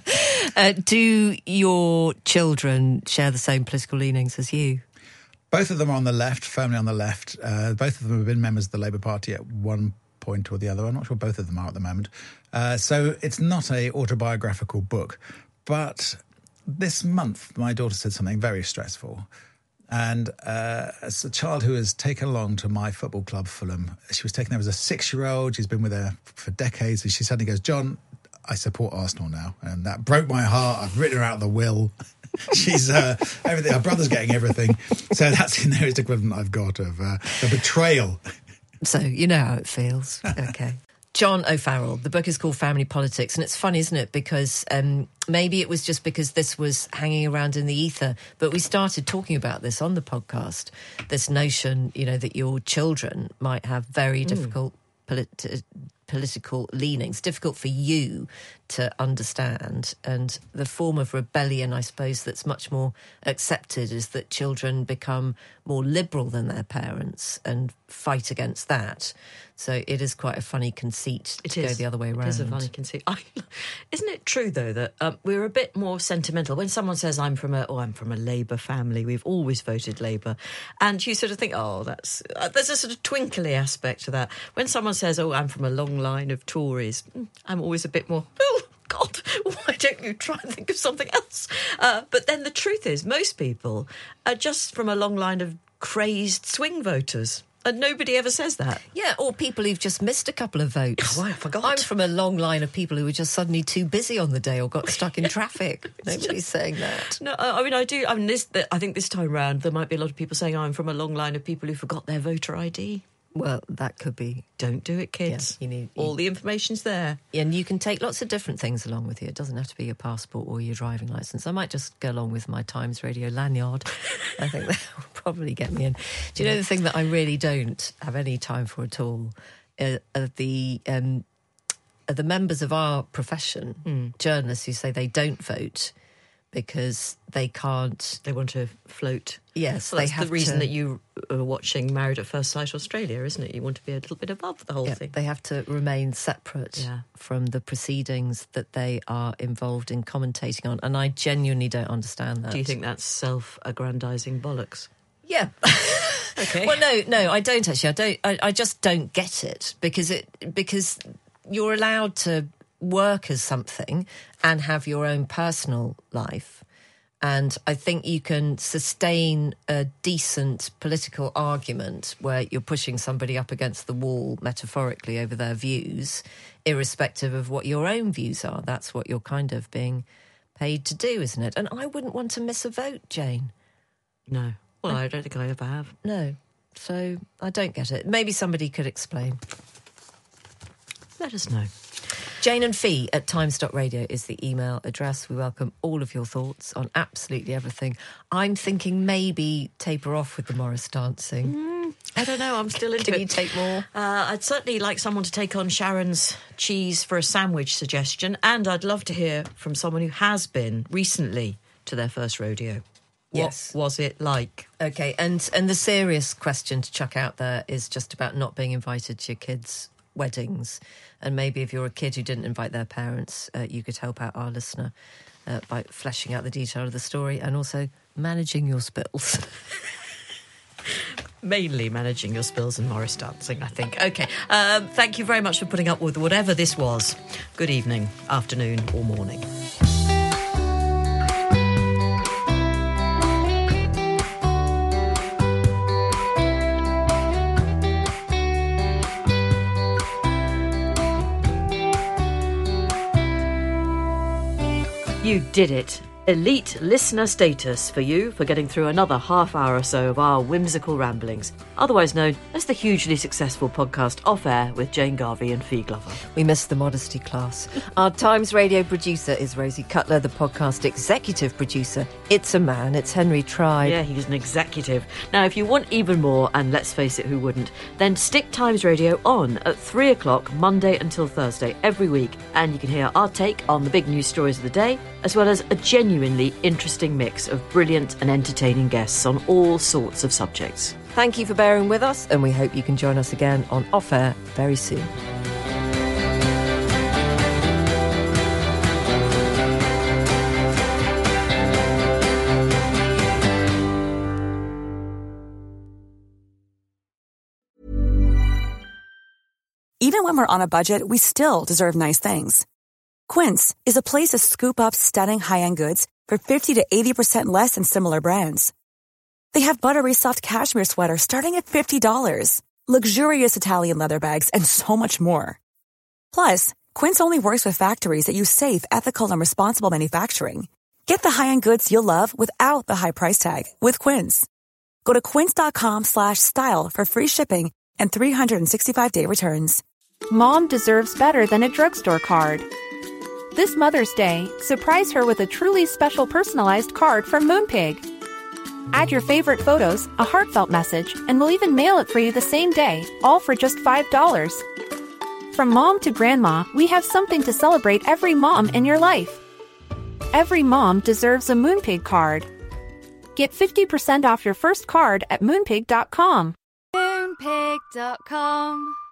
uh, do your children share the same political leanings as you? Both of them are on the left, firmly on the left. Uh, both of them have been members of the Labour Party at one point or the other. I'm not sure both of them are at the moment. Uh, so it's not a autobiographical book. But this month, my daughter said something very stressful. And uh, as a child who was taken along to my football club, Fulham, she was taken there as a six-year-old. She's been with her for decades. And she suddenly goes, John, I support Arsenal now. And that broke my heart. I've written her out of the will. She's uh, everything. Her brother's getting everything, so that's the nearest equivalent I've got of uh, a betrayal. So you know how it feels. Okay. John O'Farrell. The book is called Family Politics, and it's fun, isn't it? Because um, maybe it was just because this was hanging around in the ether, but we started talking about this on the podcast. This notion, you know, that your children might have very mm. difficult polit- political leanings, difficult for you to understand. And the form of rebellion, I suppose, that's much more accepted is that children become more liberal than their parents and fight against that. So it is quite a funny conceit it to is. go the other way around. It is a funny conceit. I, isn't it true, though, that um, we're a bit more sentimental? When someone says, I'm from a, oh, I'm from a Labour family, we've always voted Labour, and you sort of think, oh, that's... Uh, there's a sort of twinkly aspect to that. When someone says, oh, I'm from a long line of Tories, I'm always a bit more, oh, God, why don't you try and think of something else? Uh, but then the truth is, most people are just from a long line of crazed swing voters. And nobody ever says that. Yeah, or people who've just missed a couple of votes. Oh, I forgot. I'm from a long line of people who were just suddenly too busy on the day or got stuck in traffic. Nobody's just saying that. No, I mean, I do. I mean, this. I think this time round there might be a lot of people saying, oh, I'm from a long line of people who forgot their voter I D. Well, that could be. Don't do it, kids. Yeah, you need, All you, the information's there. And you can take lots of different things along with you. It doesn't have to be your passport or your driving licence. I might just go along with my Times Radio lanyard. I think that will probably get me in. Do you know the thing that I really don't have any time for at all? Uh, are the, um, are the members of our profession, mm. journalists who say they don't vote, because they can't. They want to float. Yes, well, that's they have the reason to, that you are watching Married at First Sight Australia, isn't it? You want to be a little bit above the whole yeah, thing. They have to remain separate Yeah. from the proceedings that they are involved in commentating on, and I genuinely don't understand that. Do you think that's self-aggrandising bollocks? Yeah. Okay. Well, no, no, I don't actually. I don't. I, I just don't get it because it because you're allowed to work as something and have your own personal life. And I think you can sustain a decent political argument where you're pushing somebody up against the wall, metaphorically, over their views, irrespective of what your own views are. That's what you're kind of being paid to do, isn't it? And I wouldn't want to miss a vote, Jane. No. Well, I, I don't think I ever have. No. So I don't get it. Maybe somebody could explain. Let us know. Jane and Fee at times dot radio is the email address. We welcome all of your thoughts on absolutely everything. I'm thinking maybe taper off with the Morris dancing. Mm, I don't know, I'm still into Can it. you take more? Uh, I'd certainly like someone to take on Sharon's cheese for a sandwich suggestion, and I'd love to hear from someone who has been recently to their first rodeo. Yes. What was it like? OK, and, and the serious question to chuck out there is just about not being invited to your kids' weddings. And maybe if you're a kid who didn't invite their parents, uh, you could help out our listener uh, by fleshing out the detail of the story and also managing your spills. Mainly managing your spills and Morris dancing, I think. OK, um, thank you very much for putting up with whatever this was. Good evening, afternoon or morning. You did it. Elite listener status for you for getting through another half hour or so of our whimsical ramblings, otherwise known as the hugely successful podcast Off Air with Jane Garvey and Fee Glover. We missed the modesty class. Our Times Radio producer is Rosie Cutler, the podcast executive producer. It's a man, it's Henry Tribe. Yeah, he's an executive. Now, if you want even more, and let's face it, who wouldn't, then stick Times Radio on at three o'clock Monday until Thursday every week, and you can hear our take on the big news stories of the day, as well as a genuinely interesting mix of brilliant and entertaining guests on all sorts of subjects. Thank you for bearing with us, and we hope you can join us again on Off Air very soon. Even when we're on a budget, we still deserve nice things. Quince is a place to scoop up stunning high-end goods for fifty to eighty percent less than similar brands. They have buttery soft cashmere sweaters starting at fifty dollars, luxurious Italian leather bags, and so much more. Plus, Quince only works with factories that use safe, ethical, and responsible manufacturing. Get the high-end goods you'll love without the high price tag with Quince. Go to quince.com slash style for free shipping and three sixty-five day returns. Mom deserves better than a drugstore card. This Mother's Day, surprise her with a truly special personalized card from Moonpig. Add your favorite photos, a heartfelt message, and we'll even mail it for you the same day, all for just five dollars. From mom to grandma, we have something to celebrate every mom in your life. Every mom deserves a Moonpig card. Get fifty percent off your first card at moonpig dot com. Moonpig dot com